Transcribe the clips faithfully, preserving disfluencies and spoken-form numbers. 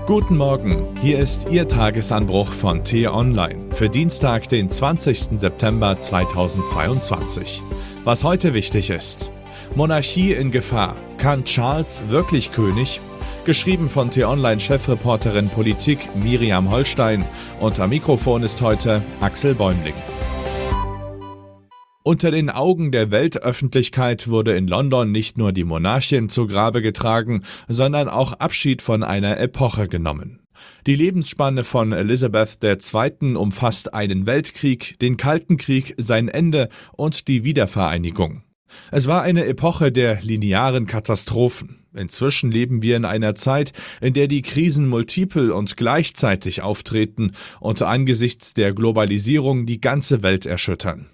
Guten Morgen, hier ist Ihr Tagesanbruch von T-Online für Dienstag, den zwanzigsten September zweitausendzweiundzwanzig. Was heute wichtig ist: Monarchie in Gefahr. Kann Charles wirklich König? Geschrieben von T-Online-Chefreporterin Politik Miriam Holstein, und am Mikrofon ist heute Axel Bäumling. Unter den Augen der Weltöffentlichkeit wurde in London nicht nur die Monarchin zu Grabe getragen, sondern auch Abschied von einer Epoche genommen. Die Lebensspanne von Elisabeth der Zweiten umfasst einen Weltkrieg, den Kalten Krieg, sein Ende und die Wiedervereinigung. Es war eine Epoche der linearen Katastrophen. Inzwischen leben wir in einer Zeit, in der die Krisen multiple und gleichzeitig auftreten und angesichts der Globalisierung die ganze Welt erschüttern.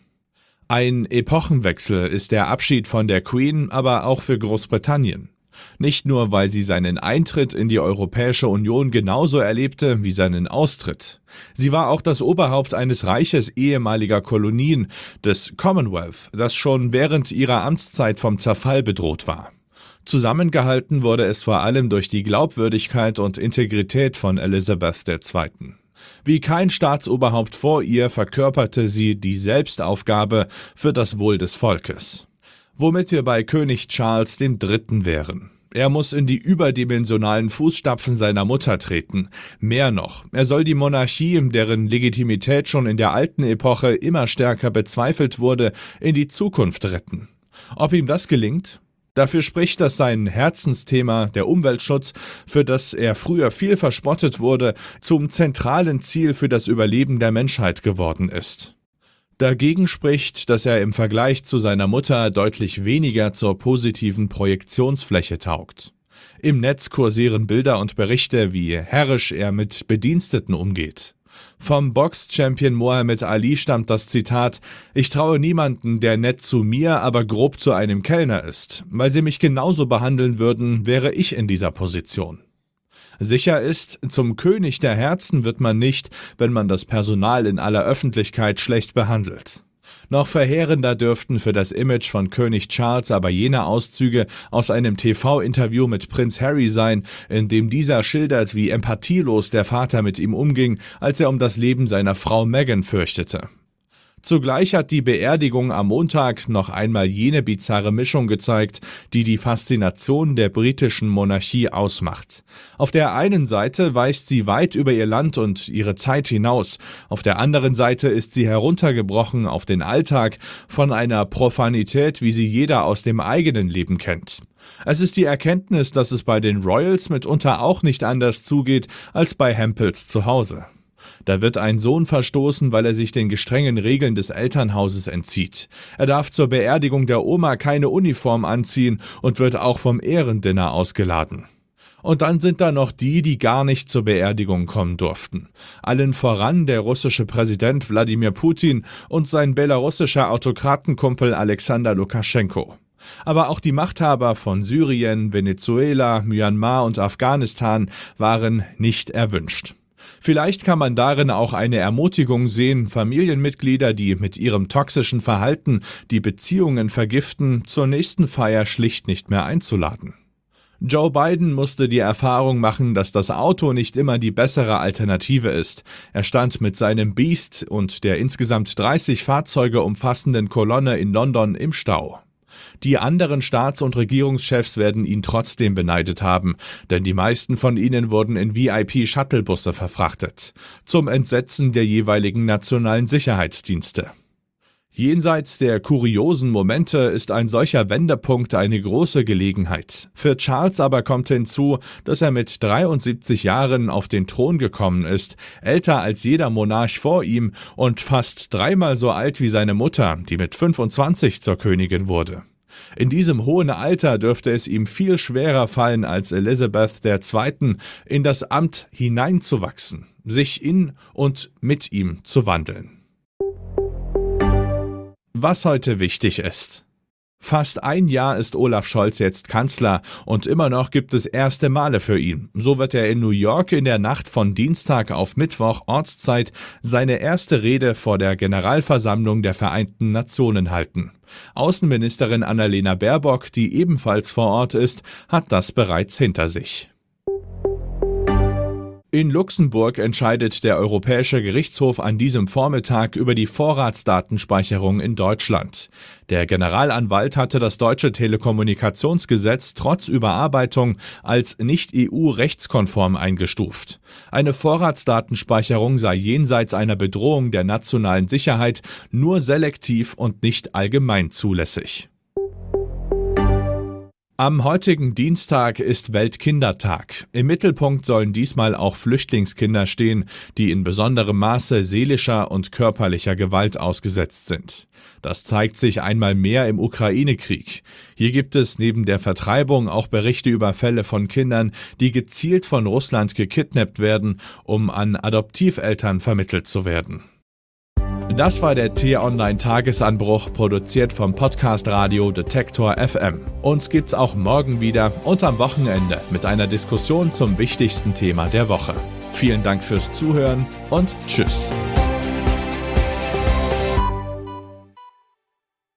Ein Epochenwechsel ist der Abschied von der Queen, aber auch für Großbritannien. Nicht nur, weil sie seinen Eintritt in die Europäische Union genauso erlebte wie seinen Austritt. Sie war auch das Oberhaupt eines Reiches ehemaliger Kolonien, des Commonwealth, das schon während ihrer Amtszeit vom Zerfall bedroht war. Zusammengehalten wurde es vor allem durch die Glaubwürdigkeit und Integrität von Elisabeth der Zweiten. Wie kein Staatsoberhaupt vor ihr verkörperte sie die Selbstaufgabe für das Wohl des Volkes. Womit wir bei König Charles der Dritte wären. Er muss in die überdimensionalen Fußstapfen seiner Mutter treten. Mehr noch, er soll die Monarchie, deren Legitimität schon in der alten Epoche immer stärker bezweifelt wurde, in die Zukunft retten. Ob ihm das gelingt? Dafür spricht, dass sein Herzensthema, der Umweltschutz, für das er früher viel verspottet wurde, zum zentralen Ziel für das Überleben der Menschheit geworden ist. Dagegen spricht, dass er im Vergleich zu seiner Mutter deutlich weniger zur positiven Projektionsfläche taugt. Im Netz kursieren Bilder und Berichte, wie herrisch er mit Bediensteten umgeht. Vom Box-Champion Mohammed Ali stammt das Zitat: „Ich traue niemanden, der nett zu mir, aber grob zu einem Kellner ist. Weil sie mich genauso behandeln würden, wäre ich in dieser Position." Sicher ist, zum König der Herzen wird man nicht, wenn man das Personal in aller Öffentlichkeit schlecht behandelt. Noch verheerender dürften für das Image von König Charles aber jene Auszüge aus einem T V-Interview mit Prinz Harry sein, in dem dieser schildert, wie empathielos der Vater mit ihm umging, als er um das Leben seiner Frau Meghan fürchtete. Zugleich hat die Beerdigung am Montag noch einmal jene bizarre Mischung gezeigt, die die Faszination der britischen Monarchie ausmacht. Auf der einen Seite weist sie weit über ihr Land und ihre Zeit hinaus, auf der anderen Seite ist sie heruntergebrochen auf den Alltag von einer Profanität, wie sie jeder aus dem eigenen Leben kennt. Es ist die Erkenntnis, dass es bei den Royals mitunter auch nicht anders zugeht als bei Hempels zu Hause. Da wird ein Sohn verstoßen, weil er sich den gestrengen Regeln des Elternhauses entzieht. Er darf zur Beerdigung der Oma keine Uniform anziehen und wird auch vom Ehrendinner ausgeladen. Und dann sind da noch die, die gar nicht zur Beerdigung kommen durften. Allen voran der russische Präsident Wladimir Putin und sein belarussischer Autokratenkumpel Alexander Lukaschenko. Aber auch die Machthaber von Syrien, Venezuela, Myanmar und Afghanistan waren nicht erwünscht. Vielleicht kann man darin auch eine Ermutigung sehen, Familienmitglieder, die mit ihrem toxischen Verhalten die Beziehungen vergiften, zur nächsten Feier schlicht nicht mehr einzuladen. Joe Biden musste die Erfahrung machen, dass das Auto nicht immer die bessere Alternative ist. Er stand mit seinem Beast und der insgesamt dreißig Fahrzeuge umfassenden Kolonne in London im Stau. Die anderen Staats- und Regierungschefs werden ihn trotzdem beneidet haben, denn die meisten von ihnen wurden in V I P-Shuttlebusse verfrachtet, zum Entsetzen der jeweiligen nationalen Sicherheitsdienste. Jenseits der kuriosen Momente ist ein solcher Wendepunkt eine große Gelegenheit. Für Charles aber kommt hinzu, dass er mit dreiundsiebzig Jahren auf den Thron gekommen ist, älter als jeder Monarch vor ihm und fast dreimal so alt wie seine Mutter, die mit fünfundzwanzig zur Königin wurde. In diesem hohen Alter dürfte es ihm viel schwerer fallen als Elisabeth der Zweiten, in das Amt hineinzuwachsen, sich in und mit ihm zu wandeln. Was heute wichtig ist: Fast ein Jahr ist Olaf Scholz jetzt Kanzler und immer noch gibt es erste Male für ihn. So wird er in New York in der Nacht von Dienstag auf Mittwoch Ortszeit seine erste Rede vor der Generalversammlung der Vereinten Nationen halten. Außenministerin Annalena Baerbock, die ebenfalls vor Ort ist, hat das bereits hinter sich. In Luxemburg entscheidet der Europäische Gerichtshof an diesem Vormittag über die Vorratsdatenspeicherung in Deutschland. Der Generalanwalt hatte das deutsche Telekommunikationsgesetz trotz Überarbeitung als nicht E U-rechtskonform eingestuft. Eine Vorratsdatenspeicherung sei jenseits einer Bedrohung der nationalen Sicherheit nur selektiv und nicht allgemein zulässig. Am heutigen Dienstag ist Weltkindertag. Im Mittelpunkt sollen diesmal auch Flüchtlingskinder stehen, die in besonderem Maße seelischer und körperlicher Gewalt ausgesetzt sind. Das zeigt sich einmal mehr im Ukraine-Krieg. Hier gibt es neben der Vertreibung auch Berichte über Fälle von Kindern, die gezielt von Russland gekidnappt werden, um an Adoptiveltern vermittelt zu werden. Das war der T-Online-Tagesanbruch, produziert vom Podcast Radio Detektor F M. Uns gibt's auch morgen wieder und am Wochenende mit einer Diskussion zum wichtigsten Thema der Woche. Vielen Dank fürs Zuhören und tschüss.